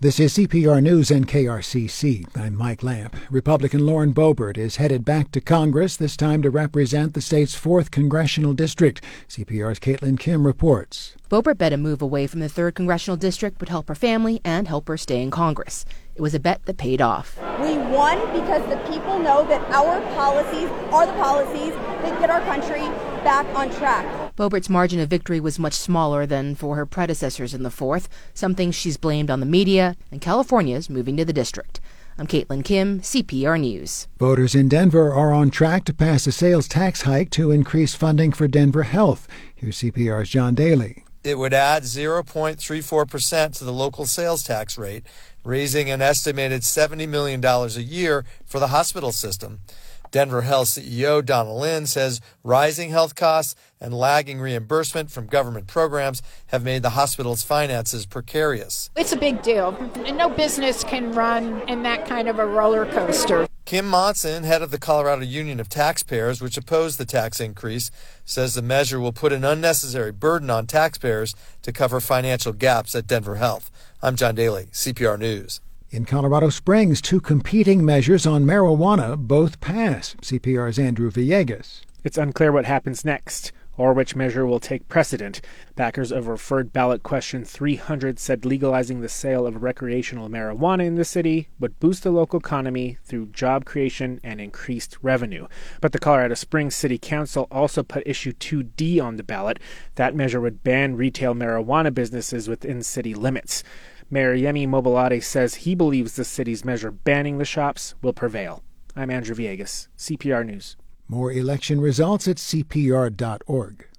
This is CPR News and KRCC. I'm Mike Lamp. Republican Lauren Boebert is headed back to Congress, this time to represent the state's 4th congressional district. CPR's Caitlin Kim reports. Boebert bet a move away from the 3rd congressional district would help her family and help her stay in Congress. It was a bet that paid off. We won because the people know that our policies are the policies that get our country back on track. Boebert's margin of victory was much smaller than for her predecessors in the 4th, something she's blamed on the media and California's moving to the district. I'm Caitlin Kim, CPR News. Voters in Denver are on track to pass a sales tax hike to increase funding for Denver Health. Here's CPR's John Daly. It would add 0.34% to the local sales tax rate, raising an estimated $70 million a year for the hospital system. Denver Health CEO Donna Lynn says rising health costs and lagging reimbursement from government programs have made the hospital's finances precarious. It's a big deal. No business can run in that kind of a roller coaster. Kim Monson, head of the Colorado Union of Taxpayers, which opposed the tax increase, says the measure will put an unnecessary burden on taxpayers to cover financial gaps at Denver Health. I'm John Daly, CPR News. In Colorado Springs, 2 competing measures on marijuana both pass. CPR's Andrew Villegas. It's unclear what happens next, or which measure will take precedent. Backers of referred ballot question 300 said legalizing the sale of recreational marijuana in the city would boost the local economy through job creation and increased revenue. But the Colorado Springs City Council also put issue 2D on the ballot. That measure would ban retail marijuana businesses within city limits. Mayor Yemi Mobolade says he believes the city's measure banning the shops will prevail. I'm Andrew Villegas, CPR News. More election results at CPR.org.